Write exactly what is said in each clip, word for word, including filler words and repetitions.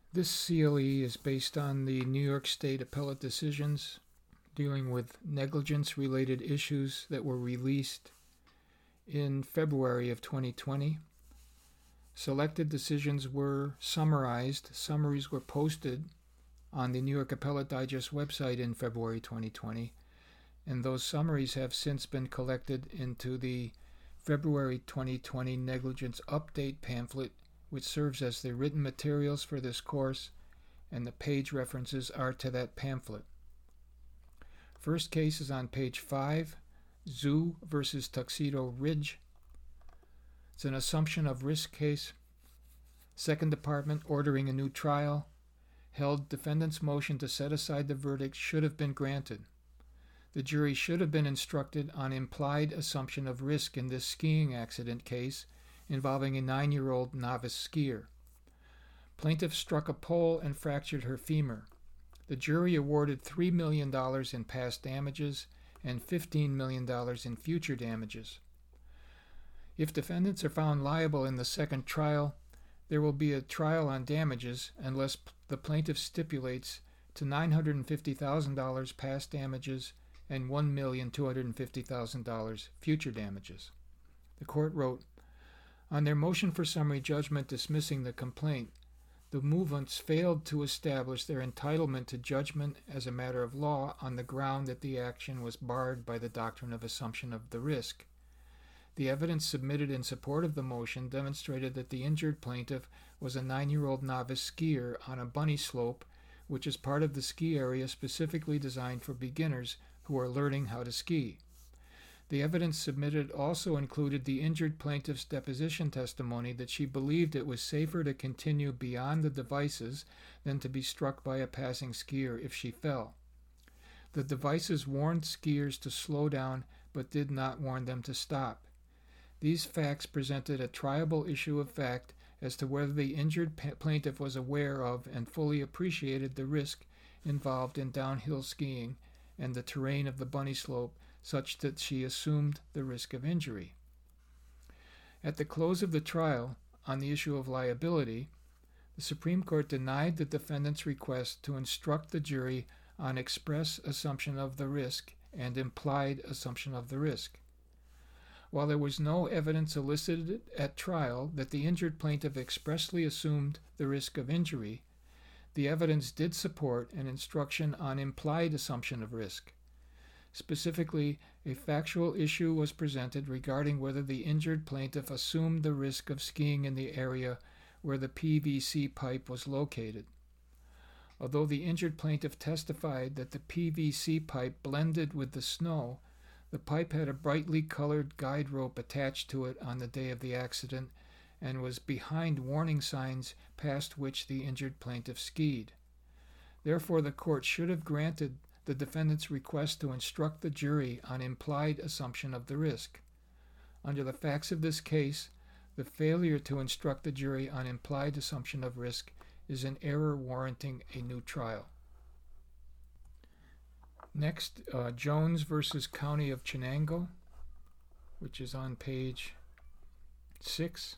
This C L E is based on the New York State appellate decisions dealing with negligence-related issues that were released in February of twenty twenty. Selected decisions were summarized. Summaries were posted on the New York Appellate Digest website in February twenty twenty, and those summaries have since been collected into the February twenty twenty Negligence Update pamphlet, which serves as the written materials for this course, and the page references are to that pamphlet. First case is on page five, Zhu versus Tuxedo Ridge. It's an assumption of risk case. Second Department ordering a new trial. Held defendant's motion to set aside the verdict should have been granted. The jury should have been instructed on implied assumption of risk in this skiing accident case involving a nine-year-old novice skier. Plaintiff struck a pole and fractured her femur. The jury awarded three million dollars in past damages and fifteen million dollars in future damages. If defendants are found liable in the second trial, there will be a trial on damages unless the plaintiff stipulates to nine hundred fifty thousand dollars past damages and one million two hundred fifty thousand dollars future damages. The court wrote, on their motion for summary judgment dismissing the complaint, the movements failed to establish their entitlement to judgment as a matter of law on the ground that the action was barred by the doctrine of assumption of the risk. The evidence submitted in support of the motion demonstrated that the injured plaintiff was a nine-year-old novice skier on a bunny slope, which is part of the ski area specifically designed for beginners who are learning how to ski. The evidence submitted also included the injured plaintiff's deposition testimony that she believed it was safer to continue beyond the devices than to be struck by a passing skier if she fell. The devices warned skiers to slow down but did not warn them to stop. These facts presented a triable issue of fact as to whether the injured plaintiff was aware of and fully appreciated the risk involved in downhill skiing and the terrain of the bunny slope such that she assumed the risk of injury. At the close of the trial, on the issue of liability, the Supreme Court denied the defendant's request to instruct the jury on express assumption of the risk and implied assumption of the risk. While there was no evidence elicited at trial that the injured plaintiff expressly assumed the risk of injury, the evidence did support an instruction on implied assumption of risk. Specifically, a factual issue was presented regarding whether the injured plaintiff assumed the risk of skiing in the area where the P V C pipe was located. Although the injured plaintiff testified that the P V C pipe blended with the snow, the pipe had a brightly colored guide rope attached to it on the day of the accident and was behind warning signs past which the injured plaintiff skied. Therefore, the court should have granted the defendant's request to instruct the jury on implied assumption of the risk. Under the facts of this case, the failure to instruct the jury on implied assumption of risk is an error warranting a new trial. Next, uh, Jones versus County of Chenango, which is on page six.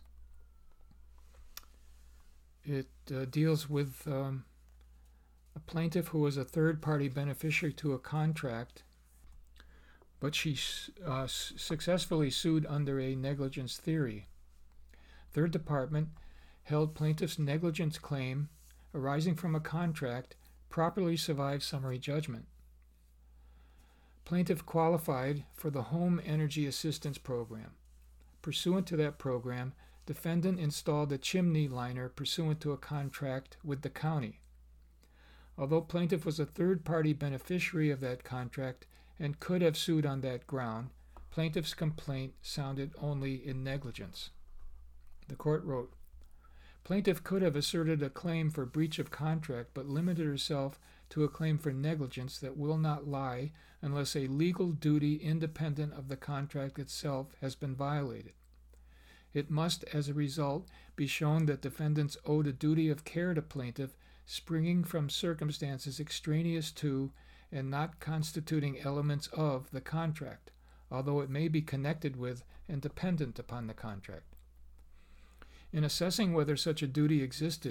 It uh, deals with um, a plaintiff who was a third-party beneficiary to a contract, but she uh, s- successfully sued under a negligence theory. Third Department held plaintiff's negligence claim arising from a contract properly survived summary judgment. Plaintiff qualified for the Home Energy Assistance Program. Pursuant to that program, defendant installed a chimney liner pursuant to a contract with the county. Although plaintiff was a third-party beneficiary of that contract and could have sued on that ground, plaintiff's complaint sounded only in negligence. The court wrote, plaintiff could have asserted a claim for breach of contract but limited herself to a claim for negligence that will not lie unless a legal duty independent of the contract itself has been violated. It must, as a result, be shown that defendants owed a duty of care to plaintiff springing from circumstances extraneous to and not constituting elements of the contract, although it may be connected with and dependent upon the contract. In assessing whether such a duty existed,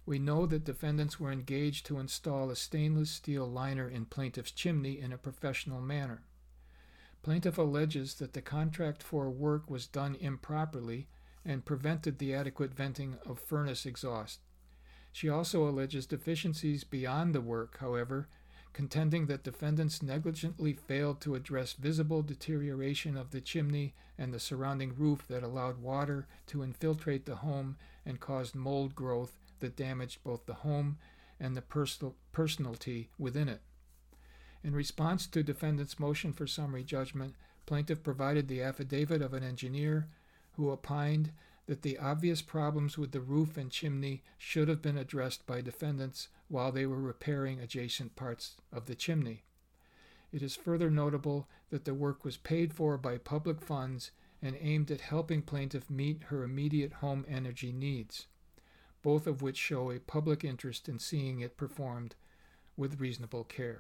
We know that defendants were engaged to install a stainless steel liner in plaintiff's chimney in a professional manner. Plaintiff alleges that the contract for work was done improperly and prevented the adequate venting of furnace exhaust. She also alleges deficiencies beyond the work, however, contending that defendants negligently failed to address visible deterioration of the chimney and the surrounding roof that allowed water to infiltrate the home and caused mold growth that damaged both the home and the personal personality within it. In response to defendant's motion for summary judgment, plaintiff provided the affidavit of an engineer who opined that the obvious problems with the roof and chimney should have been addressed by defendants while they were repairing adjacent parts of the chimney. It is further notable that the work was paid for by public funds and aimed at helping plaintiff meet her immediate home energy needs, both of which show a public interest in seeing it performed with reasonable care.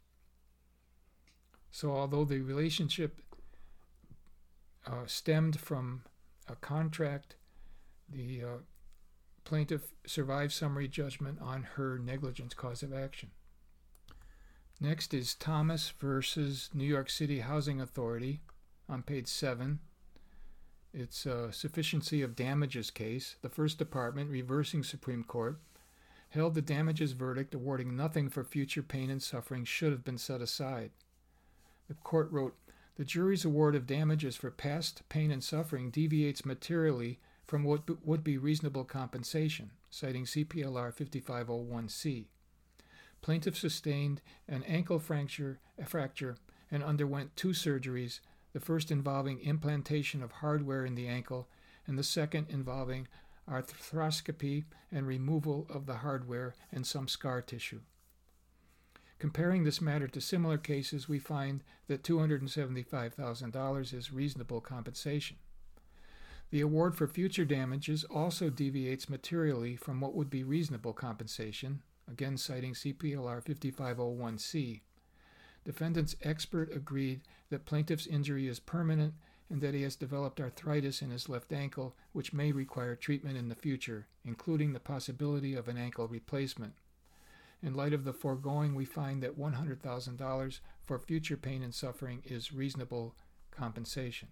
So although the relationship uh, stemmed from a contract, the uh, plaintiff survived summary judgment on her negligence cause of action. Next is Thomas versus New York City Housing Authority on page seven. It's a sufficiency of damages case. The First Department, reversing Supreme Court, held the damages verdict awarding nothing for future pain and suffering should have been set aside. The court wrote, "The jury's award of damages for past pain and suffering deviates materially from what would be reasonable compensation," citing C P L R fifty-five oh one C. Plaintiff sustained an ankle fracture, fracture and underwent two surgeries, the first involving implantation of hardware in the ankle, and the second involving arthroscopy and removal of the hardware and some scar tissue. Comparing this matter to similar cases, we find that two hundred seventy-five thousand dollars is reasonable compensation. The award for future damages also deviates materially from what would be reasonable compensation, again citing C P L R fifty-five oh one C. Defendant's expert agreed that plaintiff's injury is permanent and that he has developed arthritis in his left ankle, which may require treatment in the future, including the possibility of an ankle replacement. In light of the foregoing, we find that one hundred thousand dollars for future pain and suffering is reasonable compensation.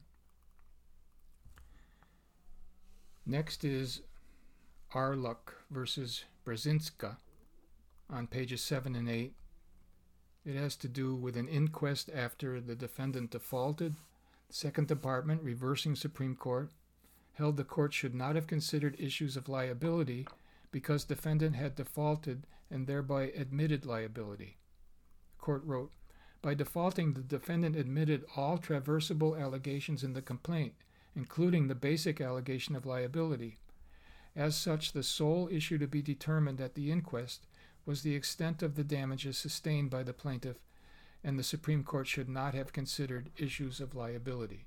Next is Arluck versus Brzezinska on pages seven and eight. It has to do with an inquest after the defendant defaulted. Second Department, reversing Supreme Court, held the court should not have considered issues of liability because defendant had defaulted and thereby admitted liability. The court wrote, "By defaulting, the defendant admitted all traversable allegations in the complaint, including the basic allegation of liability. As such, the sole issue to be determined at the inquest was the extent of the damages sustained by the plaintiff, and the Supreme Court should not have considered issues of liability."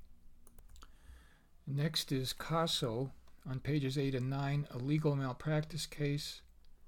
Next is Caso on pages eight and nine, a legal malpractice case.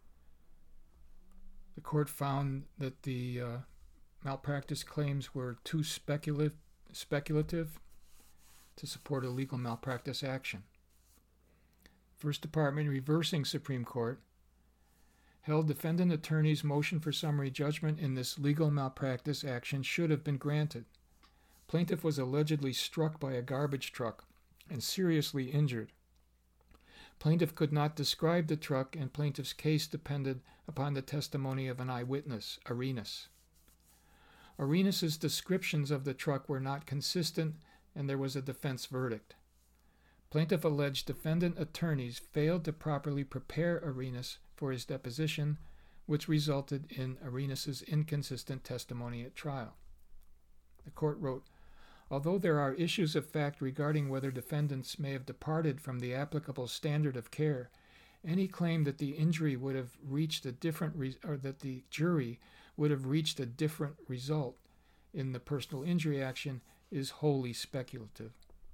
The court found that the uh, malpractice claims were too speculative, speculative to support a legal malpractice action. First Department, reversing Supreme Court, held defendant attorney's motion for summary judgment in this legal malpractice action should have been granted. Plaintiff was allegedly struck by a garbage truck and seriously injured. Plaintiff could not describe the truck, and plaintiff's case depended upon the testimony of an eyewitness, Arenas. Arenas's descriptions of the truck were not consistent, and there was a defense verdict. Plaintiff alleged defendant attorneys failed to properly prepare Arenas for his deposition, which resulted in Arenas's inconsistent testimony at trial. The court wrote, "Although there are issues of fact regarding whether defendants may have departed from the applicable standard of care, any claim that the injury would have reached a different re- or that the jury would have reached a different result in the personal injury action is wholly speculative."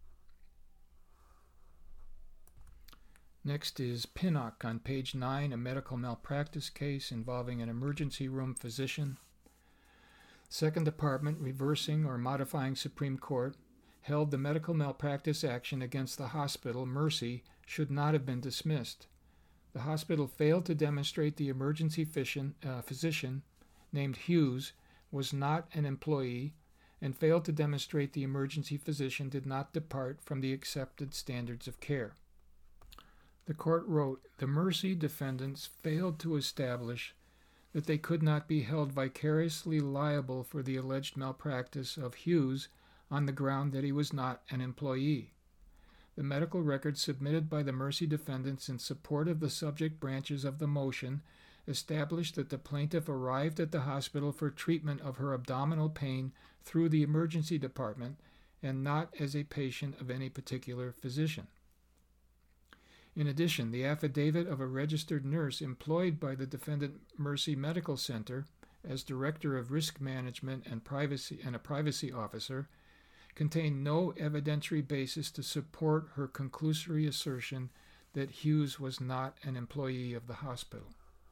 Next is Pinnock on page nine, a medical malpractice case involving an emergency room physician. Second Department, reversing or modifying Supreme Court, held the medical malpractice action against the hospital, Mercy, should not have been dismissed. The hospital failed to demonstrate the emergency physician, uh, physician named Hughes was not an employee, and failed to demonstrate the emergency physician did not depart from the accepted standards of care. The court wrote, the Mercy defendants failed to establish that they could not be held vicariously liable for the alleged malpractice of Hughes on the ground that he was not an employee. The medical records submitted by the Mercy defendants in support of the subject branches of the motion established that the plaintiff arrived at the hospital for treatment of her abdominal pain through the emergency department and not as a patient of any particular physician. In addition, the affidavit of a registered nurse employed by the defendant Mercy Medical Center as Director of Risk Management and Privacy and a Privacy Officer contained no evidentiary basis to support her conclusory assertion that Hughes was not an employee of the hospital.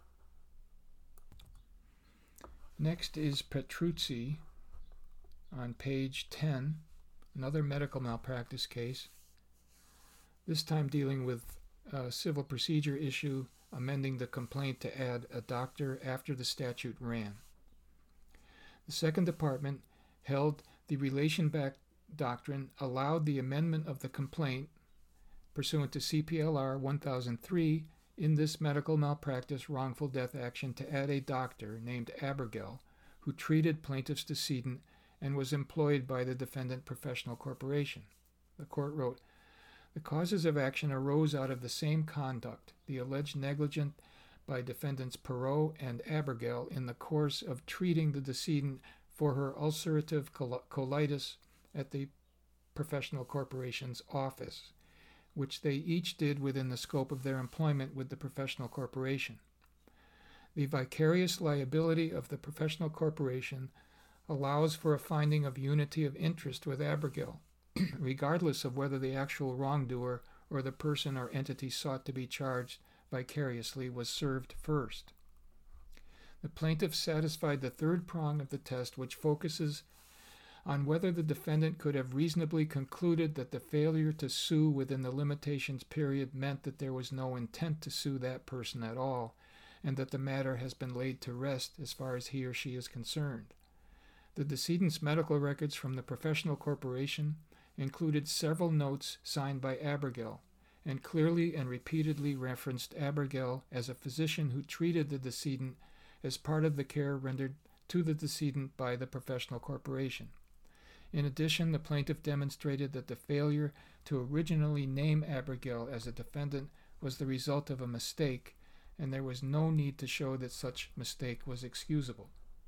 Next is Petrucci on page ten, another medical malpractice case, this time dealing with a civil procedure issue amending the complaint to add a doctor after the statute ran. The Second Department held the relation back doctrine allowed the amendment of the complaint pursuant to C P L R one thousand three in this medical malpractice wrongful death action to add a doctor named Abergel who treated plaintiff's decedent and was employed by the defendant Professional Corporation. The court wrote, the causes of action arose out of the same conduct, the alleged negligence by defendants Perot and Abergel in the course of treating the decedent for her ulcerative col- colitis at the Professional Corporation's office, which they each did within the scope of their employment with the Professional Corporation. The vicarious liability of the Professional Corporation allows for a finding of unity of interest with Abergel, regardless of whether the actual wrongdoer or the person or entity sought to be charged vicariously was served first. The plaintiff satisfied the third prong of the test, which focuses on whether the defendant could have reasonably concluded that the failure to sue within the limitations period meant that there was no intent to sue that person at all, and that the matter has been laid to rest as far as he or she is concerned. The decedent's medical records from the Professional Corporation included several notes signed by Abergel, and clearly and repeatedly referenced Abergel as a physician who treated the decedent as part of the care rendered to the decedent by the Professional Corporation. In addition, the plaintiff demonstrated that the failure to originally name Abergel as a defendant was the result of a mistake, and there was no need to show that such mistake was excusable.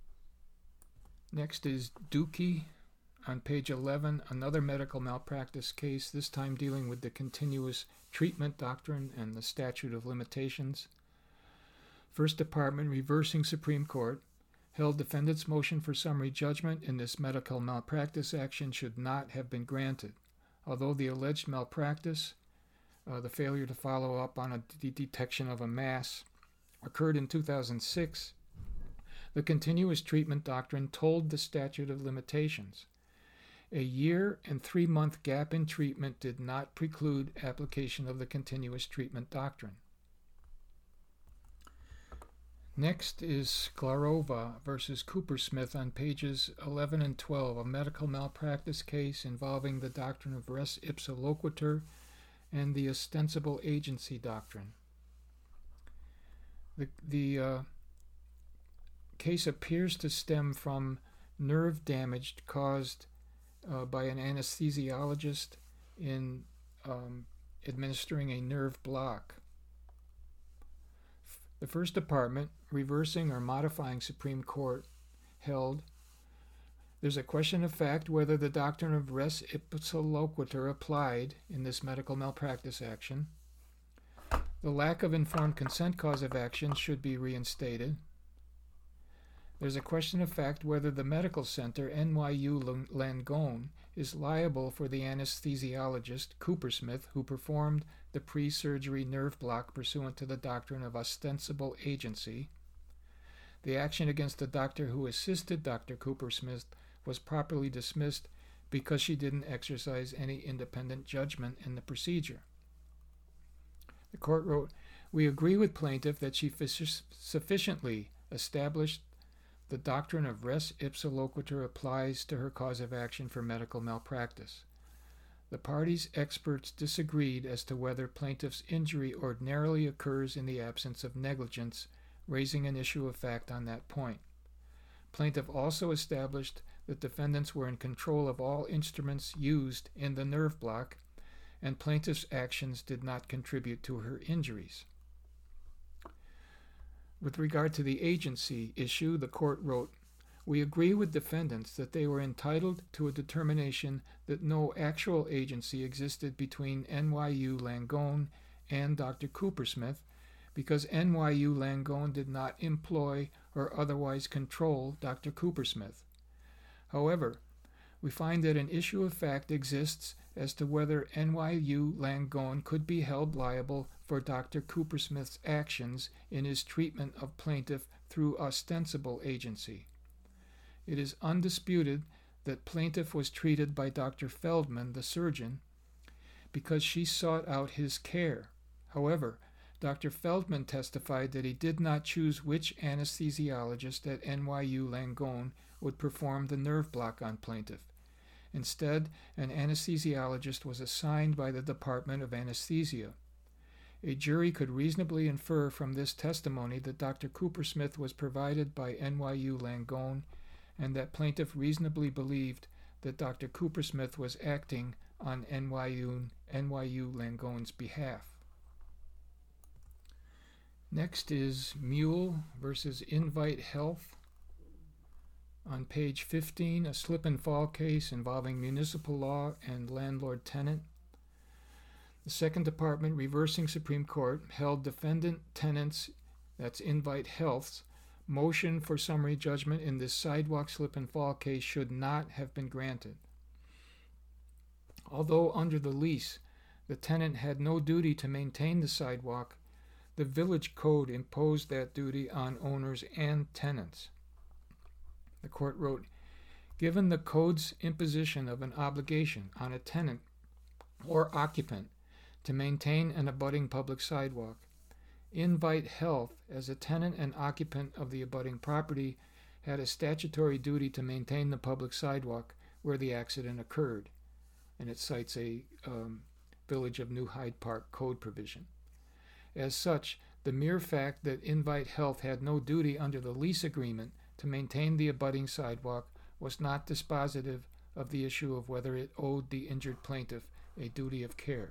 Next is Dookie on page eleven, another medical malpractice case, this time dealing with the continuous treatment doctrine and the statute of limitations. First Department reversing Supreme Court held defendant's motion for summary judgment in this medical malpractice action should not have been granted. Although the alleged malpractice, uh, the failure to follow up on a de- detection of a mass, occurred in two thousand six, the continuous treatment doctrine told the statute of limitations. A year and three-month gap in treatment did not preclude application of the continuous treatment doctrine. Next is Sklarova versus Coopersmith on pages eleven and twelve, a medical malpractice case involving the doctrine of res ipsa loquitur and the ostensible agency doctrine. The, the uh, case appears to stem from nerve damage caused uh, by an anesthesiologist in um, administering a nerve block. The First Department, reversing or modifying Supreme Court, held there's a question of fact whether the doctrine of res ipsa loquitur applied in this medical malpractice action. The lack of informed consent cause of action should be reinstated. There's a question of fact whether the medical center, N Y U Langone, is liable for the anesthesiologist, Coopersmith, who performed the pre-surgery nerve block pursuant to the doctrine of ostensible agency. The action against the doctor who assisted Doctor Coopersmith was properly dismissed because she didn't exercise any independent judgment in the procedure. The court wrote, We agree with plaintiff that she sufficiently established the doctrine of res ipsa loquitur applies to her cause of action for medical malpractice. The parties' experts disagreed as to whether plaintiff's injury ordinarily occurs in the absence of negligence, raising an issue of fact on that point. Plaintiff also established that defendants were in control of all instruments used in the nerve block, and plaintiff's actions did not contribute to her injuries. With regard to the agency issue, the court wrote, "We agree with defendants that they were entitled to a determination that no actual agency existed between N Y U Langone and Doctor Coopersmith, because N Y U Langone did not employ or otherwise control Doctor Coopersmith. However, we find that an issue of fact exists as to whether N Y U Langone could be held liable for Doctor Coopersmith's actions in his treatment of plaintiff through ostensible agency. It is undisputed that plaintiff was treated by Doctor Feldman, the surgeon, because she sought out his care. However, Doctor Feldman testified that he did not choose which anesthesiologist at N Y U Langone would perform the nerve block on plaintiff. Instead, an anesthesiologist was assigned by the Department of Anesthesia. A jury could reasonably infer from this testimony that Doctor Coopersmith was provided by N Y U Langone, and that plaintiff reasonably believed that Doctor Coopersmith was acting on N Y U, N Y U Langone's behalf. Next is Mule versus Invite Health. On page fifteen, a slip and fall case involving municipal law and landlord-tenant. The Second Department, reversing Supreme Court, held defendant tenants, that's Invite Health's, motion for summary judgment in this sidewalk slip and fall case should not have been granted. Although under the lease, the tenant had no duty to maintain the sidewalk, the village code imposed that duty on owners and tenants. The court wrote, "Given the code's imposition of an obligation on a tenant or occupant to maintain an abutting public sidewalk, Invite Health, as a tenant and occupant of the abutting property, had a statutory duty to maintain the public sidewalk where the accident occurred." And it cites a um, Village of New Hyde Park code provision. As such, the mere fact that Invite Health had no duty under the lease agreement to maintain the abutting sidewalk was not dispositive of the issue of whether it owed the injured plaintiff a duty of care.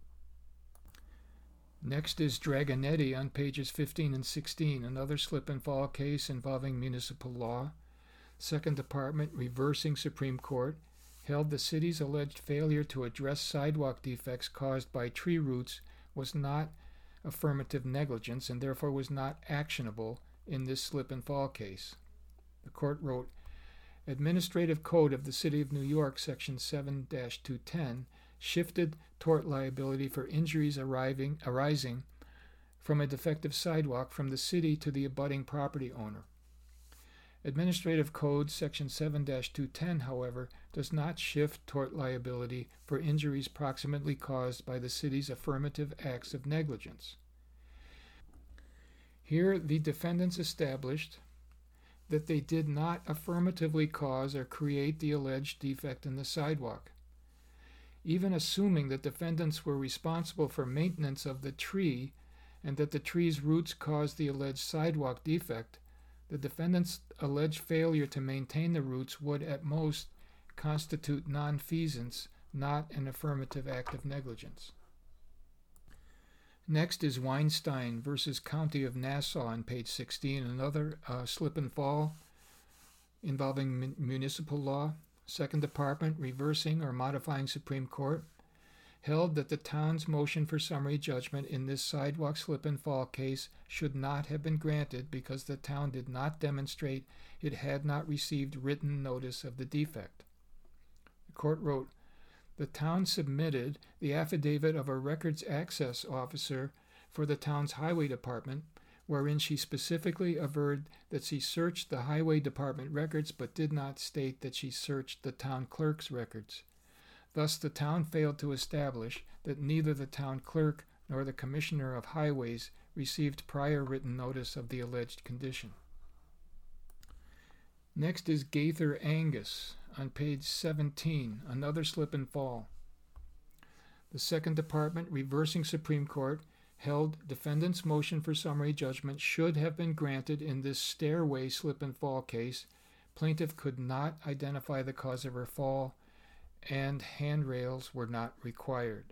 Next is Dragonetti on pages fifteen and sixteen, another slip and fall case involving municipal law. Second Department, reversing Supreme Court, held the city's alleged failure to address sidewalk defects caused by tree roots was not affirmative negligence and therefore was not actionable in this slip and fall case. The court wrote, "Administrative Code of the City of New York, Section seven dash two ten, shifted tort liability for injuries arriving, arising from a defective sidewalk from the city to the abutting property owner. Administrative Code Section seven dash two ten, however, does not shift tort liability for injuries proximately caused by the city's affirmative acts of negligence. Here, the defendants established that they did not affirmatively cause or create the alleged defect in the sidewalk. Even assuming that defendants were responsible for maintenance of the tree and that the tree's roots caused the alleged sidewalk defect, the defendants' alleged failure to maintain the roots would at most constitute nonfeasance, not an affirmative act of negligence." Next is Weinstein versus County of Nassau on page sixteen, another uh, slip and fall involving mun- municipal law. Second Department, reversing or modifying Supreme Court, held that the town's motion for summary judgment in this sidewalk slip and fall case should not have been granted because the town did not demonstrate it had not received written notice of the defect. The court wrote, "The town submitted the affidavit of a records access officer for the town's highway department, wherein she specifically averred that she searched the highway department records but did not state that she searched the town clerk's records. Thus, the town failed to establish that neither the town clerk nor the commissioner of highways received prior written notice of the alleged condition. Next is Gaither Angus on page seventeen, another slip and fall. The Second Department, reversing Supreme Court, held defendant's motion for summary judgment should have been granted in this stairway slip and fall case. Plaintiff could not identify the cause of her fall, and handrails were not required.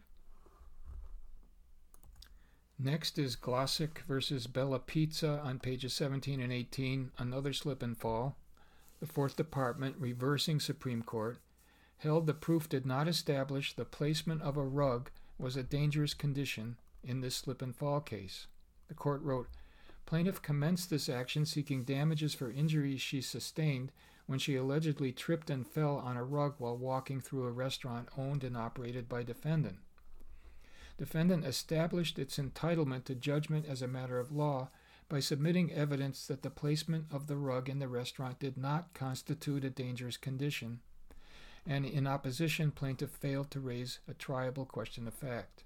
Next is Glossick versus Bella Pizza on pages seventeen and eighteen, another slip and fall. The Fourth Department, reversing Supreme Court, held the proof did not establish the placement of a rug was a dangerous condition in this slip and fall case. The court wrote, plaintiff commenced this action seeking damages for injuries she sustained when she allegedly tripped and fell on a rug while walking through a restaurant owned and operated by defendant. Defendant established its entitlement to judgment as a matter of law by submitting evidence that the placement of the rug in the restaurant did not constitute a dangerous condition, and in opposition, plaintiff failed to raise a triable question of fact.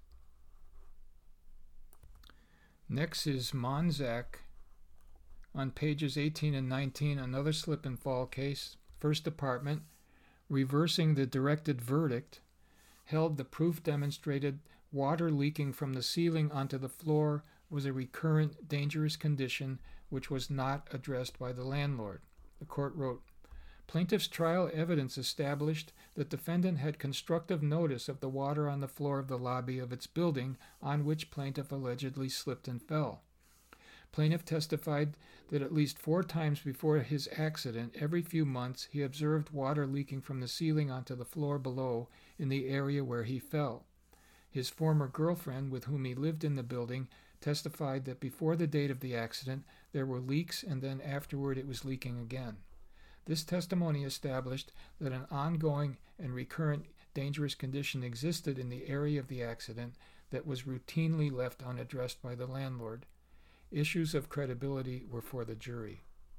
Next is Monzak on pages eighteen and nineteen, another slip and fall case. First Department, reversing the directed verdict, held the proof demonstrated water leaking from the ceiling onto the floor was a recurrent dangerous condition which was not addressed by the landlord. The court wrote, plaintiff's trial evidence established that defendant had constructive notice of the water on the floor of the lobby of its building on which plaintiff allegedly slipped and fell. Plaintiff testified that at least four times before his accident, every few months, he observed water leaking from the ceiling onto the floor below in the area where he fell. His former girlfriend, with whom he lived in the building, testified that before the date of the accident, there were leaks and then afterward it was leaking again. This testimony established that an ongoing and recurrent dangerous condition existed in the area of the accident that was routinely left unaddressed by the landlord. Issues of credibility were for the jury.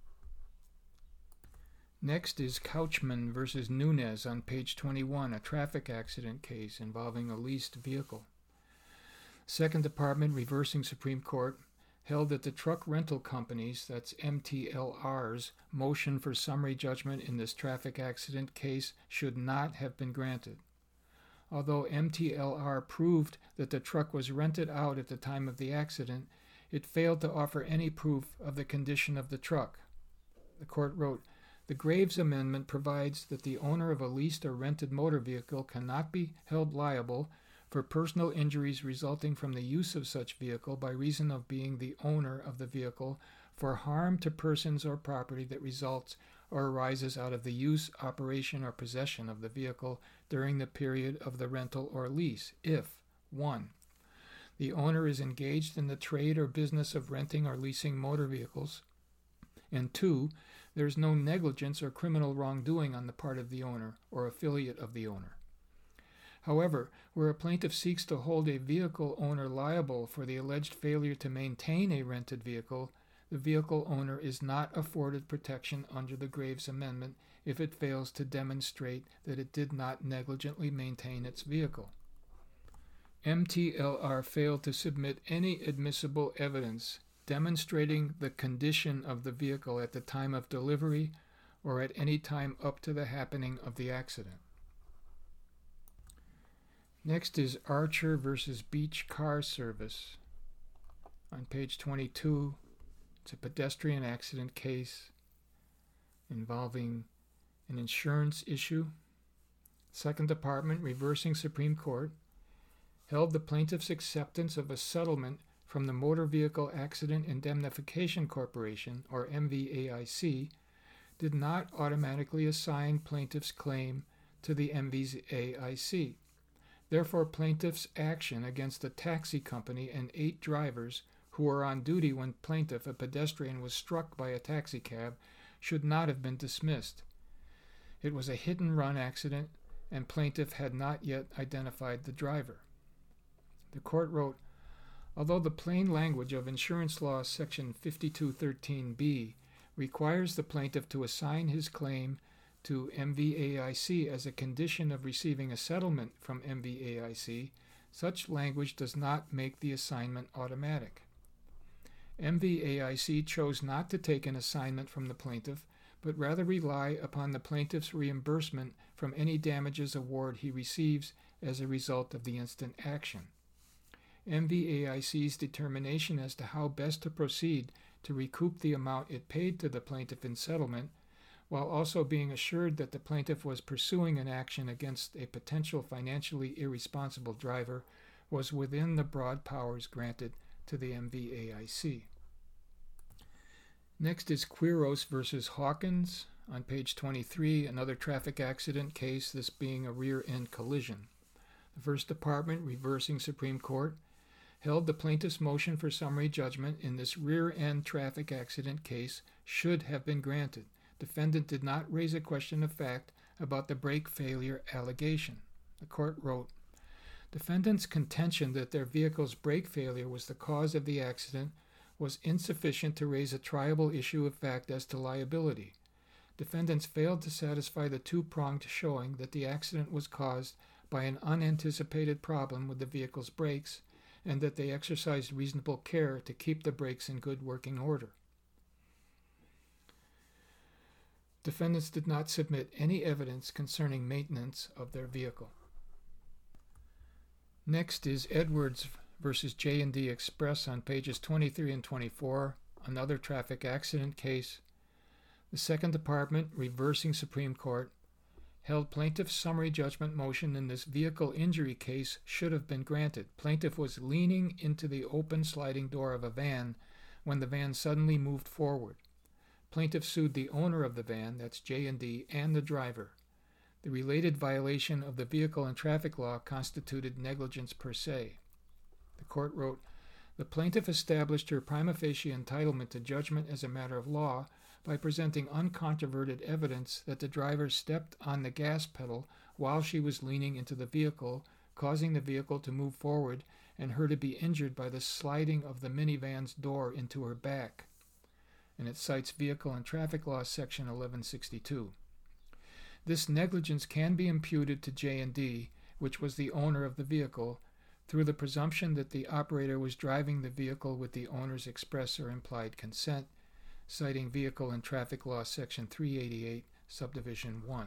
Next is Couchman versus Nunez on page twenty-one, a traffic accident case involving a leased vehicle. Second Department, reversing Supreme Court, held that the truck rental companies, that's M T L R's, motion for summary judgment in this traffic accident case should not have been granted. Although M T L R proved that the truck was rented out at the time of the accident, it failed to offer any proof of the condition of the truck. The court wrote, the Graves Amendment provides that the owner of a leased or rented motor vehicle cannot be held liable for personal injuries resulting from the use of such vehicle by reason of being the owner of the vehicle for harm to persons or property that results or arises out of the use, operation, or possession of the vehicle during the period of the rental or lease, if one. The owner is engaged in the trade or business of renting or leasing motor vehicles, and two, there is no negligence or criminal wrongdoing on the part of the owner or affiliate of the owner. However, where a plaintiff seeks to hold a vehicle owner liable for the alleged failure to maintain a rented vehicle, the vehicle owner is not afforded protection under the Graves Amendment if it fails to demonstrate that it did not negligently maintain its vehicle. M T L R failed to submit any admissible evidence demonstrating the condition of the vehicle at the time of delivery or at any time up to the happening of the accident. Next is Archer versus Beach Car Service. On page twenty-two, it's a pedestrian accident case involving an insurance issue. Second Department, reversing Supreme Court, held the plaintiff's acceptance of a settlement from the Motor Vehicle Accident Indemnification Corporation, or M V A I C, did not automatically assign plaintiff's claim to the M V A I C. Therefore, plaintiff's action against a taxi company and eight drivers who were on duty when plaintiff, a pedestrian, was struck by a taxi cab should not have been dismissed. It was a hit-and-run accident, and plaintiff had not yet identified the driver. The court wrote, although the plain language of Insurance Law Section fifty-two thirteen B requires the plaintiff to assign his claim to M V A I C as a condition of receiving a settlement from M V A I C, such language does not make the assignment automatic. M V A I C chose not to take an assignment from the plaintiff, but rather rely upon the plaintiff's reimbursement from any damages award he receives as a result of the instant action. M V A I C's determination as to how best to proceed to recoup the amount it paid to the plaintiff in settlement, while also being assured that the plaintiff was pursuing an action against a potential financially irresponsible driver, was within the broad powers granted to the M V A I C. Next is Quiros versus Hawkins on page twenty-three, another traffic accident case, this being a rear-end collision. The First Department, reversing Supreme Court, held the plaintiff's motion for summary judgment in this rear-end traffic accident case should have been granted. Defendant did not raise a question of fact about the brake failure allegation. The court wrote, defendant's contention that their vehicle's brake failure was the cause of the accident was insufficient to raise a triable issue of fact as to liability. Defendants failed to satisfy the two-pronged showing that the accident was caused by an unanticipated problem with the vehicle's brakes and that they exercised reasonable care to keep the brakes in good working order. Defendants did not submit any evidence concerning maintenance of their vehicle. Next is Edwards versus J and D Express on pages twenty-three and twenty-four, another traffic accident case. The Second Department, reversing Supreme Court, held plaintiff's summary judgment motion in this vehicle injury case should have been granted. Plaintiff was leaning into the open sliding door of a van when the van suddenly moved forward. Plaintiff sued the owner of the van, that's J and D, and the driver. The related violation of the vehicle and traffic law constituted negligence per se. The court wrote, the plaintiff established her prima facie entitlement to judgment as a matter of law by presenting uncontroverted evidence that the driver stepped on the gas pedal while she was leaning into the vehicle, causing the vehicle to move forward and her to be injured by the sliding of the minivan's door into her back. And it cites Vehicle and Traffic Law section eleven sixty-two. This negligence can be imputed to J and D, which was the owner of the vehicle, through the presumption that the operator was driving the vehicle with the owner's express or implied consent, citing Vehicle and Traffic Law section three eighty-eight, subdivision one.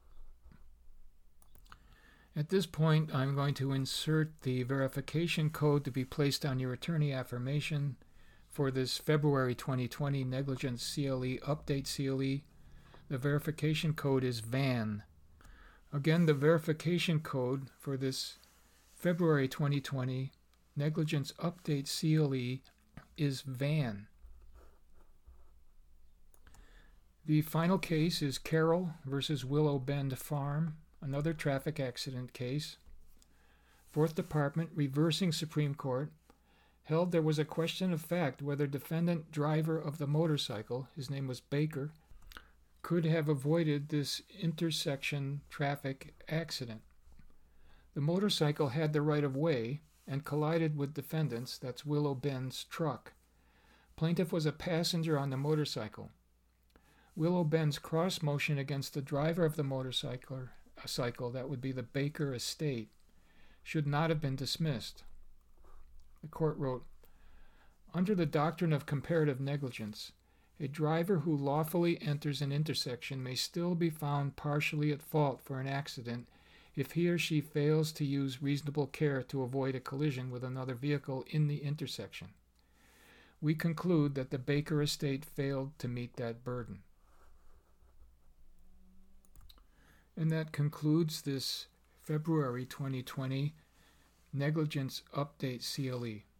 At this point, I'm going to insert the verification code to be placed on your attorney affirmation for this February twenty twenty negligence C L E update C L E. The verification code is V A N. Again, the verification code for this February twenty twenty negligence update C L E is V A N. The final case is Carroll versus Willow Bend Farm, another traffic accident case. Fourth Department, reversing Supreme Court, held there was a question of fact whether defendant driver of the motorcycle, his name was Baker, could have avoided this intersection traffic accident. The motorcycle had the right of way and collided with defendant's, that's Willow Bend's, truck. Plaintiff was a passenger on the motorcycle. Willow Bend's cross motion against the driver of the motorcycle, a cycle, that would be the Baker estate, should not have been dismissed. The court wrote, under the doctrine of comparative negligence, a driver who lawfully enters an intersection may still be found partially at fault for an accident if he or she fails to use reasonable care to avoid a collision with another vehicle in the intersection. We conclude that the Baker estate failed to meet that burden. And that concludes this February twenty twenty negligence update C L E.